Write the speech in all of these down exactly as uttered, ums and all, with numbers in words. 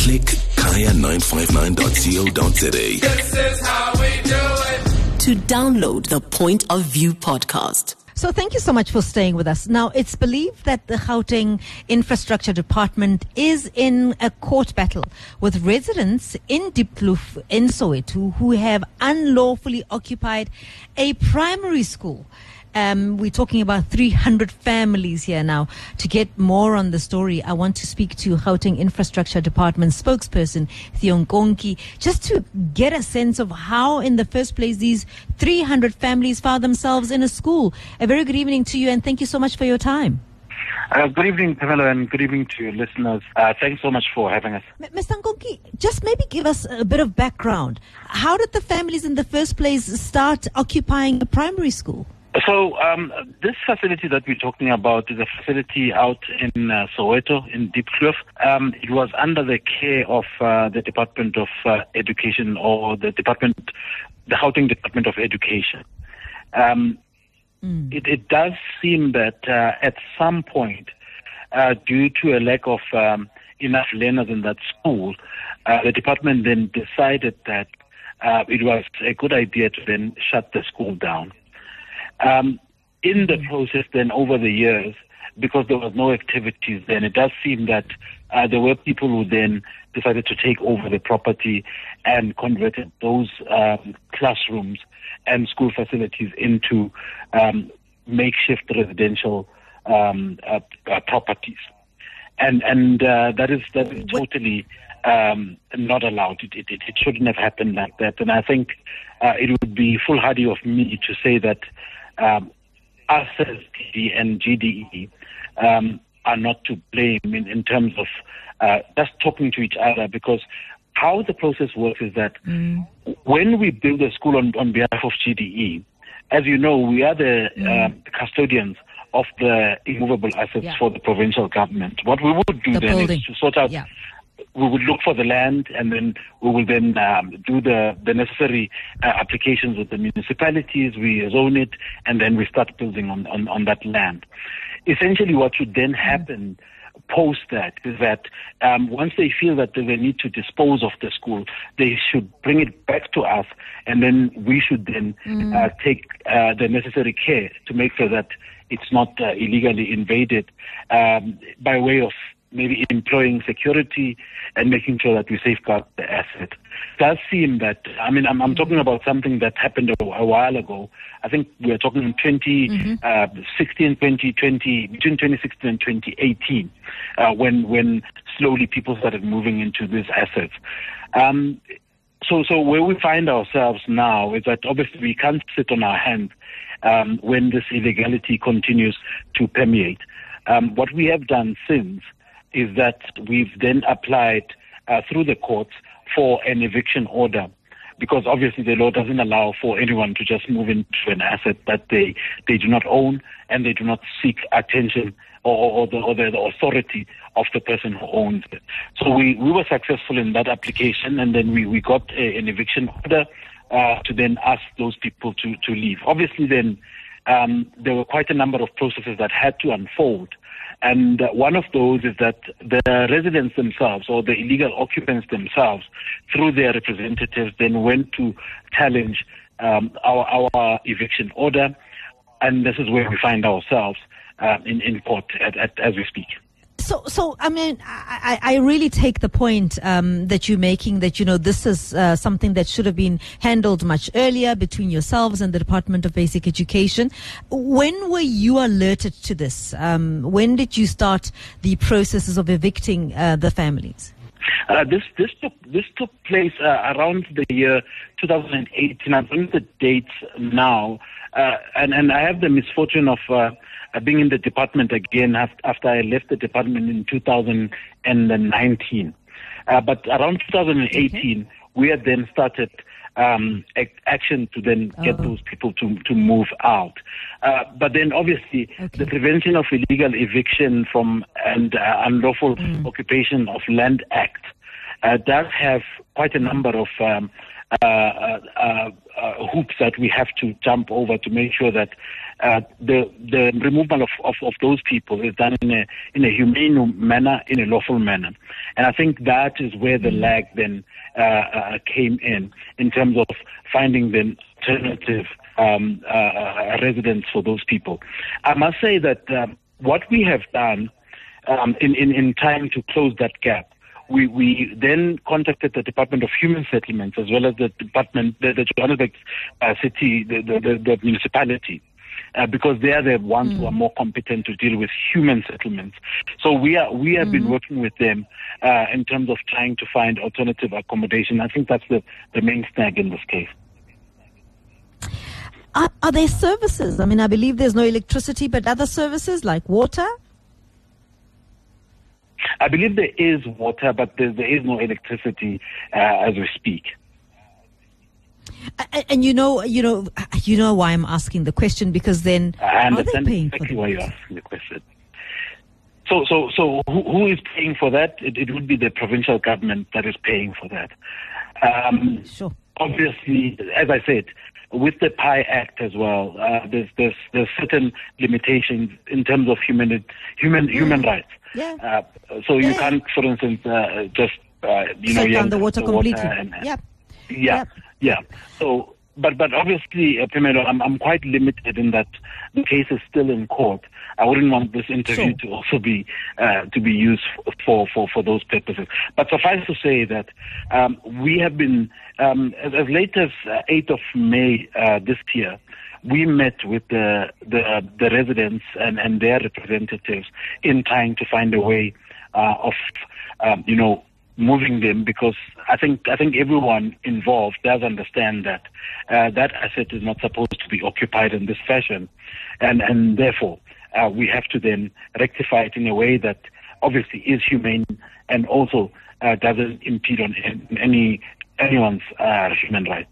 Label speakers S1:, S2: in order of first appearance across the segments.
S1: Click kaya nine five nine dot co dot za.
S2: This is how we do it.
S3: To download the Point of View podcast.
S4: So thank you so much for staying with us. Now, it's believed that the Gauteng Infrastructure Department is in a court battle with residents in Diepkloof in Soweto who have unlawfully occupied a primary school. Um, we're talking about three hundred families here now. To get more on the story, I want to speak to Gauteng Infrastructure Department spokesperson Theo Nkonki, just to get a sense of how, in the first place, these three hundred families found themselves in a school. A very good evening to you, and thank you so much for your time.
S5: Uh, good evening, Pamela, and good evening to your listeners. Uh, thanks so much for having us.
S4: M- Mister Nkonki, just maybe give us a bit of background. How did the families in the first place start occupying a primary school?
S5: So um, this facility that we're talking about is a facility out in uh, Soweto, in Diepkloof. Um, it was under the care of uh, the Department of uh, Education, or the Department, the Gauteng Department of Education. Um, mm. it, it does seem that uh, at some point, uh, due to a lack of um, enough learners in that school, uh, the department then decided that uh, it was a good idea to then shut the school down. Um, in the process then, over the years, because there was no activities then, it does seem that uh, there were people who then decided to take over the property and converted those um, classrooms and school facilities into um, makeshift residential um, uh, uh, properties. And and uh, that is that is totally um, not allowed. It, it, it shouldn't have happened like that. And I think uh, it would be foolhardy of me to say that Um, us as T D and G D E um, are not to blame in, in terms of uh, just talking to each other, because how the process works is that mm. when we build a school on, on behalf of G D E, as you know, we are the mm. uh, custodians of the immovable assets yeah. for the provincial government. What we would do the then building. is to sort out... Yeah. We would look for the land, and then we will then um, do the, the necessary uh, applications with the municipalities. We zone it, and then we start building on, on, on that land. Essentially, what should then happen post that is that um, once they feel that they need to dispose of the school, they should bring it back to us, and then we should then mm. uh, take uh, the necessary care to make sure that it's not uh, illegally invaded um, by way of maybe employing security and making sure that we safeguard the asset. It does seem that, I mean, I'm, I'm talking about something that happened a, a while ago. I think we're talking in twenty sixteen, twenty twenty, between twenty sixteen and twenty eighteen, uh, when when slowly people started moving into these assets. Um, so, so where we find ourselves now is that obviously we can't sit on our hands um, when this illegality continues to permeate. Um, what we have done since is that we've then applied uh, through the courts for an eviction order, because obviously the law doesn't allow for anyone to just move into an asset that they, they do not own, and they do not seek attention or, or, the, or the, the authority of the person who owns it. So we, we were successful in that application, and then we, we got a, an eviction order uh, to then ask those people to, to leave. Obviously then um, there were quite a number of processes that had to unfold. And uh, one of those is that the residents themselves, or the illegal occupants themselves, through their representatives, then went to challenge um, our, our eviction order. And this is where we find ourselves uh, in, in court at, at, as we speak.
S4: So, so I mean, I, I really take the point um, that you're making, that, you know, this is uh, something that should have been handled much earlier between yourselves and the Department of Basic Education. When were you alerted to this? Um, when did you start the processes of evicting uh, the families?
S5: Uh, this this took this took place uh, around the year two thousand eighteen. I'm on the dates now, uh, and and I have the misfortune of uh, being in the department again after I left the department in two thousand nineteen. Uh, but around two thousand eighteen, okay. we had then started um, ac- action to then get oh. those people to to move out. Uh, but then obviously okay. the Prevention of Illegal Eviction from and uh, Unlawful mm. Occupation of Land Act uh, does have quite a number of um, uh, uh, uh, hoops that we have to jump over to make sure that uh, the the removal of, of, of those people is done in a in a humane manner, in a lawful manner. And I think that is where the lag then uh, uh, came in, in terms of finding the alternative um, uh, residence for those people. I must say that uh, what we have done um, in, in, in trying to close that gap, We, we then contacted the Department of Human Settlements as well as the Department, the, the Johannesburg uh, city, the, the, the, the municipality, uh, because they are the ones mm. who are more competent to deal with human settlements. So we are we have mm-hmm. been working with them uh, in terms of trying to find alternative accommodation. I think that's the, the main snag in this case.
S4: Are, are there services? I mean, I believe there's no electricity, but other services like water?
S5: I believe there is water, but there, there is no electricity uh, as we speak.
S4: And, and you know, you know, you know why I'm asking the question, because then
S5: I understand
S4: are they paying
S5: exactly
S4: for
S5: why you're asking the question. So, so, so, who, who is paying for that? It, it would be the provincial government that is paying for that. Um,
S4: sure.
S5: Obviously, as I said, with the P I Act as well, uh, there's, there's there's certain limitations in terms of human human mm. human rights.
S4: Yeah.
S5: Uh, so you
S4: yeah.
S5: can't, for instance, uh, just uh, you
S4: Shut
S5: know,
S4: down the water
S5: the
S4: completely.
S5: Water and,
S4: yep.
S5: Yeah.
S4: Yep.
S5: Yeah. So, but but obviously, uh, Pimelo, I'm I'm quite limited in that the case is still in court. I wouldn't want this interview
S4: sure.
S5: to also be uh, to be used for, for, for those purposes. But suffice to say that um, we have been um, as, as late as uh, eighth of May uh, this year. We met with the the, the residents and, and their representatives in trying to find a way uh, of um, you know moving them, because I think I think everyone involved does understand that uh, that asset is not supposed to be occupied in this fashion, and and therefore uh, we have to then rectify it in a way that obviously is humane and also uh, doesn't impede on any anyone's uh, human rights.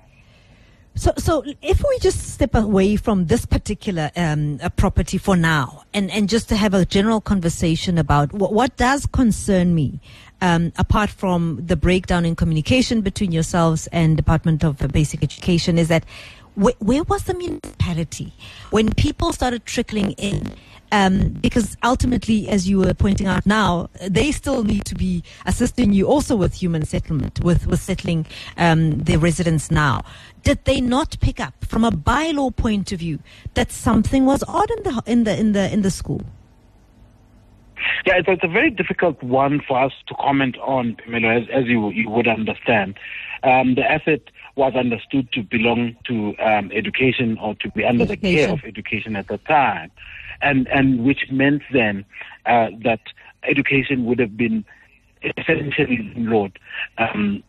S4: So, so if we just step away from this particular um, uh, property for now, and, and just to have a general conversation about what, what does concern me, um, apart from the breakdown in communication between yourselves and Department of Basic Education, is that wh- where was the municipality when people started trickling in? Um, because ultimately, as you were pointing out now, they still need to be assisting you also with human settlement, with, with settling um, their residents now. Did they not pick up from a bylaw point of view that something was odd in the in the in the in the school?
S5: Yeah, it's, it's a very difficult one for us to comment on, Pimelo, as, as you you would understand. Um, the asset was understood to belong to um, education, or to be under education. the care of education at the time. And and which meant then uh, that education would have been essentially landlord, um,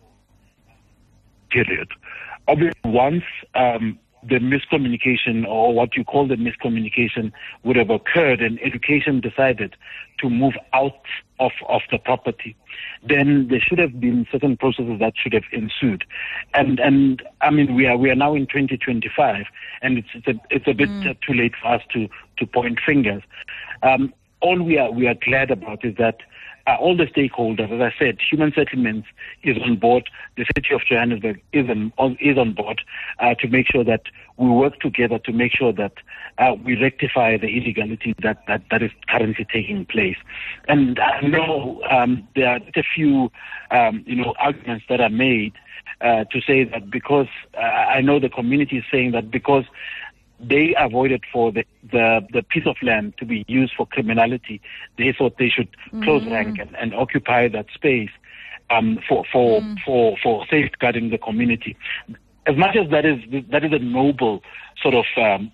S5: period. Obviously, once um, the miscommunication, or what you call the miscommunication, would have occurred, and education decided to move out of, of the property, then there should have been certain processes that should have ensued. And and I mean, we are we are now in twenty twenty-five, and it's it's a it's a bit mm. too late for us to to point fingers. Um, all we are we are glad about is that uh, all the stakeholders, as I said, human settlements is on board. The city of Johannesburg is on is on board uh, to make sure that we work together to make sure that uh, we rectify the illegality that, that, that is currently taking place. And I know um, there are a few, um, you know, arguments that are made uh, to say that because uh, I know the community is saying that because they avoided for the, the, the piece of land to be used for criminality, they thought they should mm. close rank and, and occupy that space um, for for, mm. for for safeguarding the community. As much as that is that is a noble sort of um,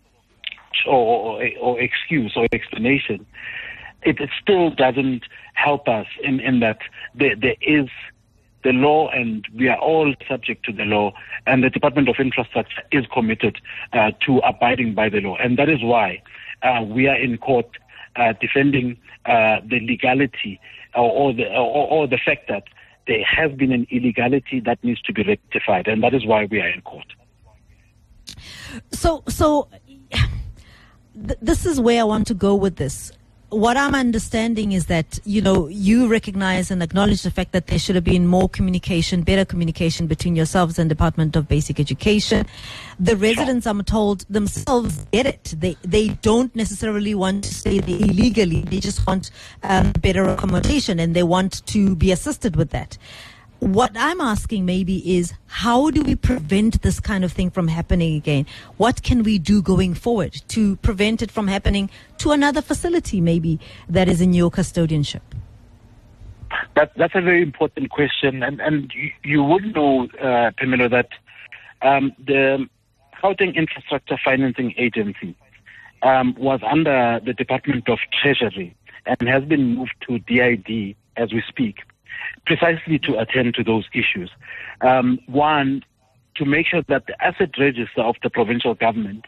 S5: or, or, or excuse or explanation, it, it still doesn't help us in, in that there, there is the law, and we are all subject to the law, and the Department of Infrastructure is committed uh, to abiding by the law. And that is why uh, we are in court uh, defending uh, the legality or, or, the, or, or the fact that there has been an illegality that needs to be rectified, and that is why we are in court.
S4: So, so th- this is where I want to go with this. what I'm understanding is that, you know, you recognize and acknowledge the fact that there should have been more communication, better communication between yourselves and Department of Basic Education. The residents, I'm told, themselves get it. They they don't necessarily want to stay there illegally. They just want um, better accommodation, and they want to be assisted with that. What I'm asking maybe is, how do we prevent this kind of thing from happening again? What can we do going forward to prevent it from happening to another facility maybe that is in your custodianship?
S5: That, that's a very important question. And, and you, you would know, uh, Pamela, that um, the Gauteng Infrastructure Financing Agency um, was under the Department of Treasury and has been moved to D I D as we speak, precisely to attend to those issues. Um, one, to make sure that the asset register of the provincial government,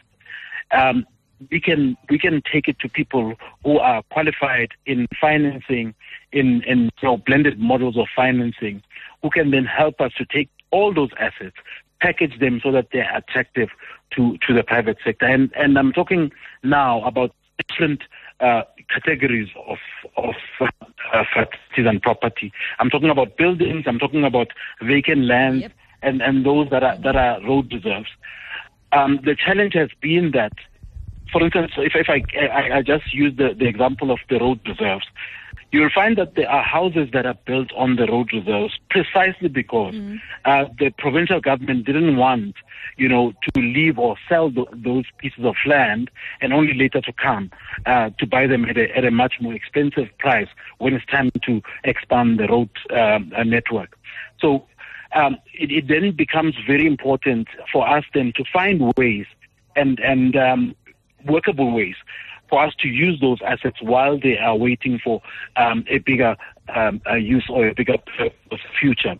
S5: um, we can we can take it to people who are qualified in financing, in, in you know, blended models of financing, who can then help us to take all those assets, package them so that they're attractive to, to the private sector. And, and I'm talking now about different uh, categories of of uh, facilities and property. I'm talking about buildings. I'm talking about vacant land, yep. and, and those that are that are road reserves. Um, the challenge has been that, for instance, if if I I, I just use the, the example of the road reserves, you'll find that there are houses that are built on the road reserves precisely because mm. uh, the provincial government didn't want, you know, to leave or sell th- those pieces of land and only later to come uh, to buy them at a, at a much more expensive price when it's time to expand the road um, uh, network. So um, it, it then becomes very important for us then to find ways and, and um, workable ways for us to use those assets while they are waiting for um, a bigger um, a use or a bigger future.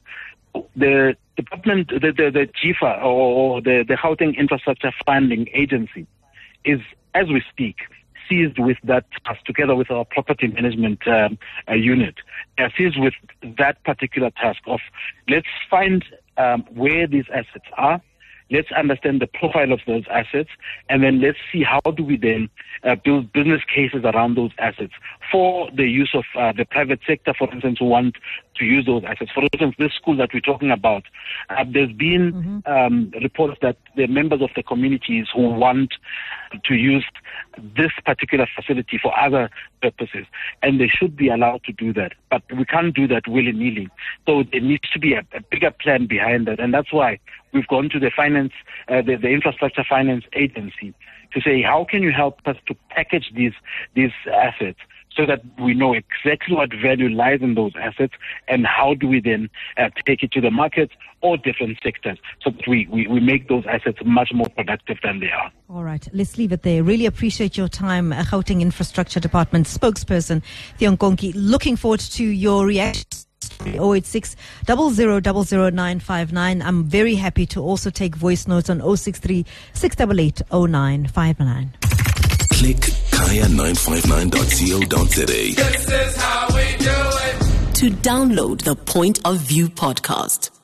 S5: The department, the, the, the G I F A or the, the Gauteng Infrastructure Funding Agency is, as we speak, seized with that task together with our property management um, uh, unit. They are seized with that particular task of let's find um, where these assets are. Let's understand the profile of those assets, and then let's see how do we then uh, build business cases around those assets for the use of uh, the private sector, for instance, who want to use those assets. For instance, this school that we're talking about, uh, there's been mm-hmm. um, reports that the members of the communities who want to use this particular facility for other purposes, and they should be allowed to do that. But we can't do that willy-nilly. So there needs to be a, a bigger plan behind that, and that's why we've gone to the finance, uh, the, the infrastructure finance agency to say, how can you help us to package these these assets so that we know exactly what value lies in those assets, and how do we then uh, take it to the market or different sectors so that we, we, we make those assets much more productive than they are.
S4: All right, let's leave it there. Really appreciate your time, uh, Gauteng Infrastructure Department spokesperson, Theon Konki. Looking forward to your reactions. oh eight six, zero zero zero zero nine five nine. I'm very happy to also take voice notes on oh six three, six eight eight, oh nine five nine.
S1: Click kaya nine five nine dot co dot za.
S2: This is how we do it.
S3: To download the Point of View podcast,